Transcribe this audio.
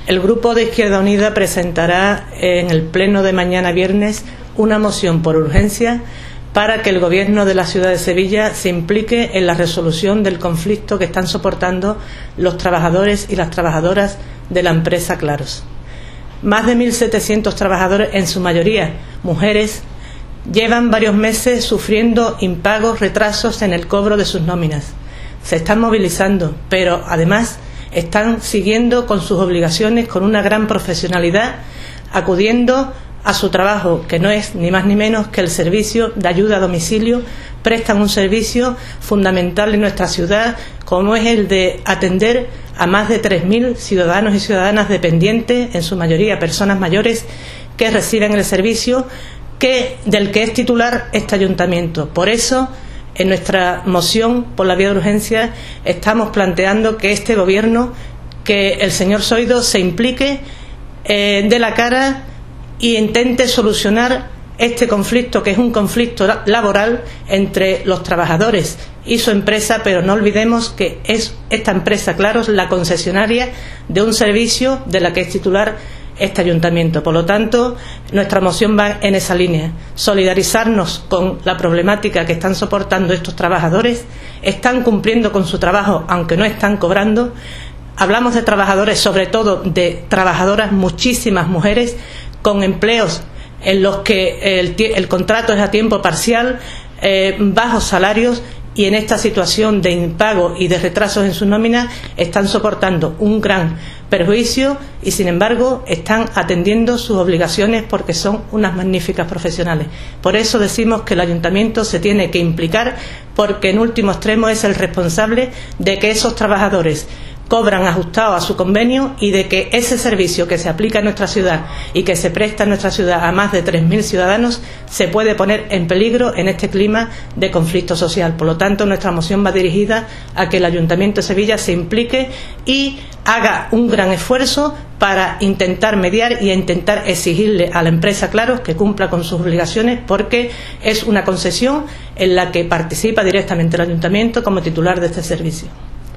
El Grupo de Izquierda Unida presentará en el pleno de mañana viernes una moción por urgencia para que el Gobierno de la ciudad de Sevilla se implique en la resolución del conflicto que están soportando los trabajadores y las trabajadoras de la empresa Claros. Más de 1.700 trabajadores, en su mayoría mujeres, llevan varios meses sufriendo impagos, retrasos en el cobro de sus nóminas. Se están movilizando, pero además están siguiendo con sus obligaciones con una gran profesionalidad, acudiendo a su trabajo, que no es ni más ni menos que el servicio de ayuda a domicilio. Prestan un servicio fundamental en nuestra ciudad, como es el de atender a más de 3.000 ciudadanos y ciudadanas dependientes, en su mayoría personas mayores, que reciben el servicio del que es titular este ayuntamiento. Por eso, en nuestra moción por la vía de urgencia estamos planteando que este Gobierno, que el señor Zoido se implique, dé la cara y intente solucionar este conflicto, que es un conflicto laboral entre los trabajadores y su empresa, pero no olvidemos que es esta empresa Claros la concesionaria de un servicio de la que es titular este ayuntamiento. Por lo tanto, nuestra moción va en esa línea: solidarizarnos con la problemática que están soportando estos trabajadores. Están cumpliendo con su trabajo, aunque no están cobrando. Hablamos de trabajadores, sobre todo de trabajadoras, muchísimas mujeres con empleos en los que el contrato es a tiempo parcial, bajos salarios, y en esta situación de impago y de retrasos en sus nóminas están soportando un gran perjuicio y, sin embargo, están atendiendo sus obligaciones porque son unas magníficas profesionales. Por eso decimos que el ayuntamiento se tiene que implicar, porque en último extremo es el responsable de que esos trabajadores cobran ajustado a su convenio y de que ese servicio que se aplica en nuestra ciudad y que se presta en nuestra ciudad a más de 3.000 ciudadanos se puede poner en peligro en este clima de conflicto social. Por lo tanto, nuestra moción va dirigida a que el Ayuntamiento de Sevilla se implique y haga un gran esfuerzo para intentar mediar y intentar exigirle a la empresa Claros que cumpla con sus obligaciones, porque es una concesión en la que participa directamente el Ayuntamiento como titular de este servicio.